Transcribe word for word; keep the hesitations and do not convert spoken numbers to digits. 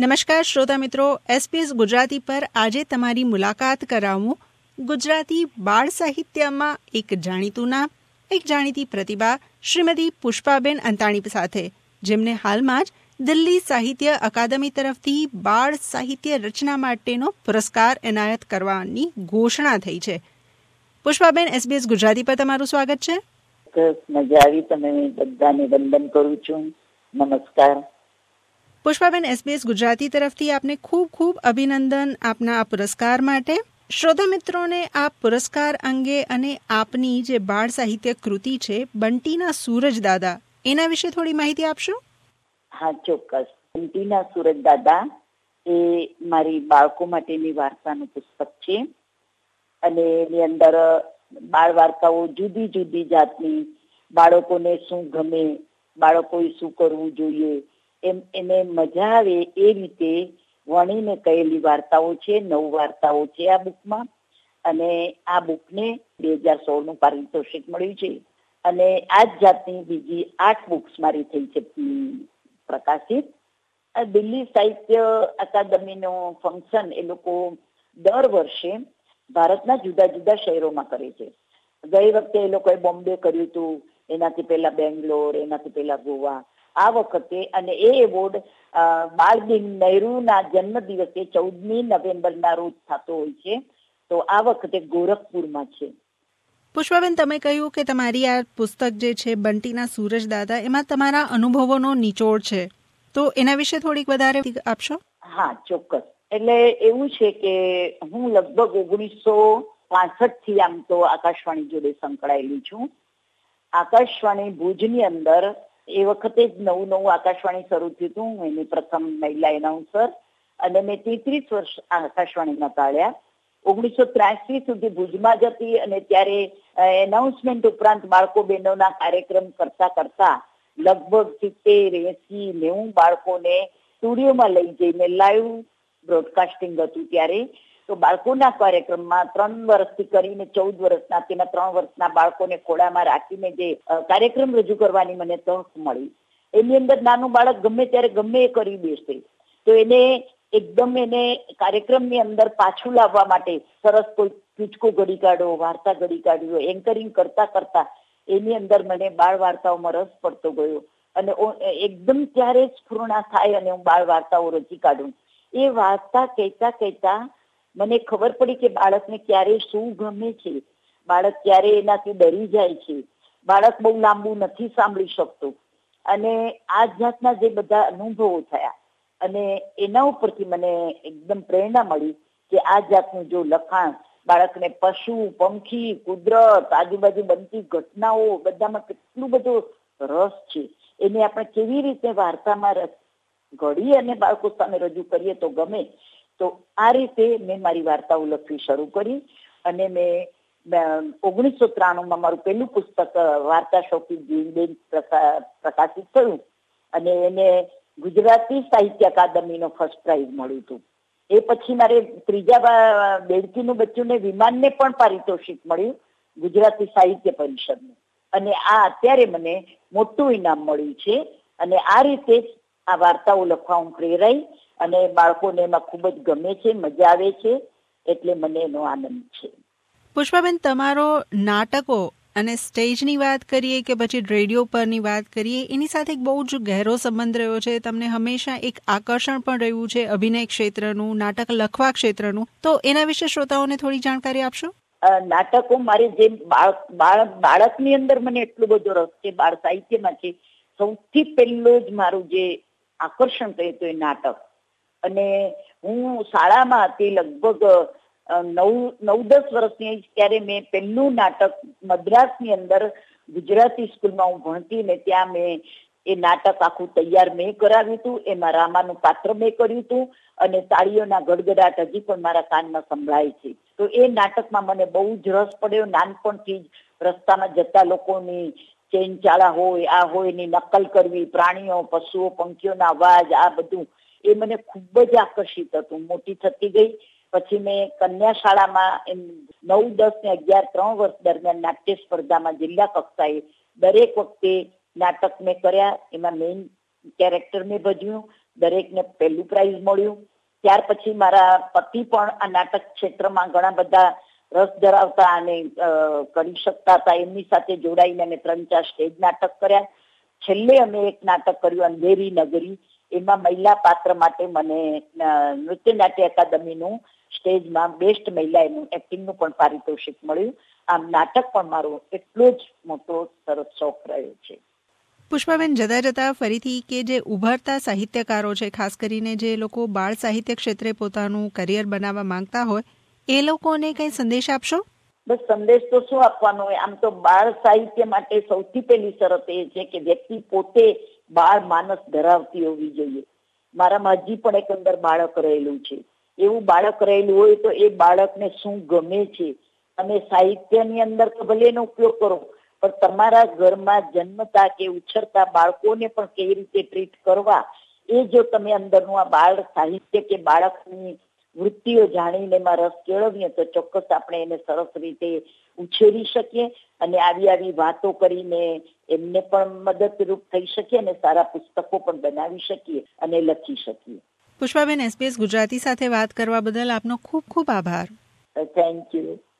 નમસ્કાર શ્રોતા મિત્રો, એસબીએસ ગુજરાતી પર આજે તમારી મુલાકાત કરાવું ગુજરાતી બાળ સાહિત્યમાં એક જાણીતું નામ, એક જાણીતી પ્રતિભા શ્રીમતી પુષ્પાબેન અંતાણી સાથે, જેમને હાલમાં જ દિલ્હી સાહિત્ય અકાદમી તરફથી બાળ સાહિત્ય રચના માટેનો પુરસ્કાર એનાયત કરવાની ઘોષણા થઈ છે. પુષ્પાબેન, એસબીએસ ગુજરાતી પર તમારું સ્વાગત છે. મજા આવી. તમે બધાને વંદન કરું છું. નમસ્કાર. પુષ્પાબેન, એસબીએસ ગુજરાતી તરફથી આપને ખૂબ ખૂબ અભિનંદન આપના આ પુરસ્કાર માટે. શ્રોતા મિત્રોને આ પુરસ્કાર અંગે અને આપની જે બાળ સાહિત્ય કૃતિ છે બંટીના સૂરજ દાદા, એના વિશે થોડી માહિતી આપશો? હા, ચોક્કસ. બંટીના સૂરજ દાદા એ મારી બાળકો માટેની વાર્તાનું પુસ્તક છે અને એની અંદર બાળ વાર્તાઓ જુદી જુદી જાતની, બાળકોને શું ગમે, બાળકોએ શું કરવું જોઈએ, એમ એને મજા આવે એ રીતે વણીને કહેલી વાર્તાઓ છે. નવ વાર્તાઓ છે આ બુકમાં અને આ બુકને બે હજાર સોળ નું પારિતોષિક મળ્યું છે અને આ જ જાતની બીજી આઠ બુક્સ મારી થઈ છે પ્રકાશિત. દિલ્હી સાહિત્ય અકાદમીનો ફંક્શન એ લોકો દર વર્ષે ભારતના જુદા જુદા શહેરોમાં કરે છે. ગઈ વખતે એ લોકોએ બોમ્બે કર્યું હતું, એનાથી પહેલા બેંગ્લોર, એનાથી પહેલા ગોવા. આ વખતે અને એ એવોર્ડ બાળદિન નહેરુના જન્મ દિવસે ચૌદમી નવેમ્બરના રોજ થતો હોય છે. તો આ વખતે ગોરખપુરમાં છે. પુષ્પાબેન, તમે કહ્યું કે તમારી આ પુસ્તક જે છે બંટીના સૂરજ દાદા, એમાં તમારા અનુભવોનો નિચોડ છે, તો એના વિશે થોડીક વધારે આપશો? હા, ચોક્કસ. એટલે એવું છે કે હું લગભગ ઓગણીસો પાસઠ થી આમ તો આકાશવાણી જોડે સંકળાયેલી છું. આકાશવાણી ભુજની અંદર એ વખતે જ નવું નવું આકાશવાણી શરૂ થયું હતું. હું એની પ્રથમ મહિલા એનાઉન્સર અને મેં તેત્રીસ વર્ષ આકાશવાણીમાં કાઢ્યા. ઓગણીસો ત્ર્યાસી સુધી ભુજમાં જ હતી અને ત્યારે એનાઉન્સમેન્ટ ઉપરાંત બાળકો બહેનોના કાર્યક્રમ કરતા કરતા લગભગ સિત્તેર એસી નેવું બાળકોને સ્ટુડિયોમાં લઈ જઈને લાઈવ બ્રોડકાસ્ટિંગ હતું ત્યારે. તો બાળકોના કાર્યક્રમમાં ત્રણ વર્ષથી કરીને ચૌદ વર્ષના, તેમાં ત્રણ વર્ષના બાળકોને ખોળામાં રાખીને જે કાર્યક્રમ રજૂ કરવાની મને તક મળી. એની અંદર નાનું બાળક ગમે ત્યારે ગમે એ કરી બેસે, તો એને એકદમ એને કાર્યક્રમની અંદર પાછું લાવવા માટે સરસ કોઈ ટૂચકો ઘડી કાઢો, વાર્તા ઘડી કાઢ્યો, એન્કરિંગ કરતા કરતા એની અંદર મને બાળ વાર્તાઓમાં રસ પડતો ગયો અને એકદમ ત્યારે સ્ફૂર્ણા થાય અને હું બાળ વાર્તાઓ રચી કાઢું. એ વાર્તા કહેતા કહેતા મને ખબર પડી કે બાળકને ક્યારે શું ગમે છે, બાળક ક્યારે એનાથી ડરી જાય છે, બાળક બહુ લાંબુ નથી સાંભળી શકતું. અને આ જાતના જે બધા અનુભવો થયા અને એના ઉપરથી મને એકદમ પ્રેરણા મળી કે આ જાતનું જો લખાણ બાળકને પશુ, પંખી, કુદરત, આજુબાજુ બનતી ઘટનાઓ બધામાં કેટલું બધો રસ છે, એને આપણે કેવી રીતે વાર્તામાં રસ ઘડી અને બાળકો સામે રજૂ કરીએ તો ગમે. તો આ રીતે મેં મારી વાર્તાઓ લખવી શરૂ કરી અને મેં ઓગણીસો ત્રાણું માં મારું પહેલું પુસ્તક વાર્તા શોકી જીવનબેન પ્રકાશિત થયું અને એને ગુજરાતી સાહિત્ય અકાદમીનો ફર્સ્ટ પ્રાઇઝ મળ્યું હતું. એ પછી મારે ત્રીજા બેડકીનું બચ્ચુને વિમાનને પણ પારિતોષિક મળ્યું ગુજરાતી સાહિત્ય પરિષદનું અને આ અત્યારે મને મોટું ઇનામ મળ્યું છે. અને આ રીતે જ આ વાર્તાઓ લખવા હું પ્રેરાઈ અને બાળકોને એમાં ખૂબ જ ગમે છે, મજા આવે છે, એટલે મને એનો આનંદ છે. પુષ્પાબેન, તમારો નાટકો અને સ્ટેજની વાત કરીએ કે પછી રેડિયો પરની વાત કરીએ, એની સાથે એક બહુ જ ગહેરો સંબંધ રહ્યો છે. તમને હંમેશા એક આકર્ષણ પણ રહ્યું છે અભિનય ક્ષેત્રનું, નાટક લખવા ક્ષેત્રનું. તો એના વિશે શ્રોતાઓને થોડી જાણકારી આપશો? નાટકો મારે જે બાળક બાળકની અંદર મને એટલો બધો રસ છે, બાળ સાહિત્યમાં છે. સૌથી પહેલું જ મારું જે આકર્ષણ કહે તો એ નાટક. અને હું શાળામાં હતી, લગભગ નવ નવ દસ વર્ષની ત્યારે મેં પહેલું નાટક મદ્રાસની અંદર ગુજરાતી સ્કૂલમાં હું ભણતી ને ત્યાં મેં એ નાટક આખું તૈયાર મેં કરાવ્યું હતું. એમાં રામાનું પાત્ર મેં કર્યું હતું અને તાળીઓના ગડગડાટ હજી પણ મારા કાનમાં સંભળાય છે. તો એ નાટકમાં મને બહુ જ રસ પડ્યો. નાનપણથી જ રસ્તામાં જતા લોકોની ચેન ચાળા હોય, આ હોય એની નકલ કરવી, પ્રાણીઓ, પશુઓ, પંખીઓના અવાજ, આ બધું એ મને ખૂબ જ આકર્ષિત હતું. મોટી થતી ગઈ પછી મેં કન્યા શાળામાં એમ નવ દસ ને અગિયાર ત્રણ વર્ષ દરમિયાન નાટ્ય સ્પર્ધામાં જિલ્લા કક્ષાએ દરેક વખતે નાટક મેં કર્યા. એમાં મેઇન કેરેક્ટર મેં ભજવ્યું દરેકને પહેલું પ્રાઇઝ મળ્યું. ત્યાર પછી મારા પતિ પણ આ નાટક ક્ષેત્રમાં ઘણા બધા રસ ધરાવતા અને કરી શકતા હતા. એમની સાથે જોડાઈને અમે ત્રણ ચાર સ્ટેજ નાટક કર્યા. છેલ્લે અમે એક નાટક કર્યું અંધેરી નગરી. એમાં મહિલા પાત્ર માટે મને નૃત્ય નાટ્ય અકાદમીનું સ્ટેજમાં બેસ્ટ મહિલા એનું એક્ટિંગનું પણ પારિતોષિક મળ્યું. આમ નાટક પણ મારો એટલો જ મોટો સરસ શોખ રહ્યો છે. પુષ્પાબેન, જતા જતા ફરીથી કે જે ઉભરતા સાહિત્યકારો છે, ખાસ કરીને જે લોકો બાળ સાહિત્ય ક્ષેત્રે પોતાનું કરિયર બનાવવા માંગતા હોય, એ લોકોને કઈ સંદેશ આપશો? બસ સંદેશ તો શું આપવાનો હોય. આમ તો બાળ સાહિત્ય માટે સૌથી પહેલી શરત એ છે કે વ્યક્તિ પોતે બાળ માનસ ધરાવતી હોવી જોઈએ. મારામાં હજી પણ એક અંદર બાળક રહેલું છે. એવું બાળક રહેલું હોય તો એ બાળકને શું ગમે છે, અને સાહિત્યની અંદર તો ભલે એનો ઉપયોગ કરો, પણ તમારા ઘરમાં જન્મતા કે ઉછરતા બાળકોને પણ કેવી રીતે ટ્રીટ કરવા, એ જો તમે અંદરનું આ બાળ સાહિત્ય કે બાળકની વૃત્તિઓ જાણીને એમાં રસ કેળવીએ તો ચોક્કસ આપણે એને સરસ રીતે ઉછેરી શકીએ અને આવી આવી વાતો કરીને એમને પણ મદદરૂપ થઈ શકીએ અને સારા પુસ્તકો પણ બનાવી શકીએ અને લખી શકીએ. પુષ્પાબેન, એસબીએસ ગુજરાતી સાથે વાત કરવા બદલ આપનો ખૂબ ખૂબ આભાર. Thank you.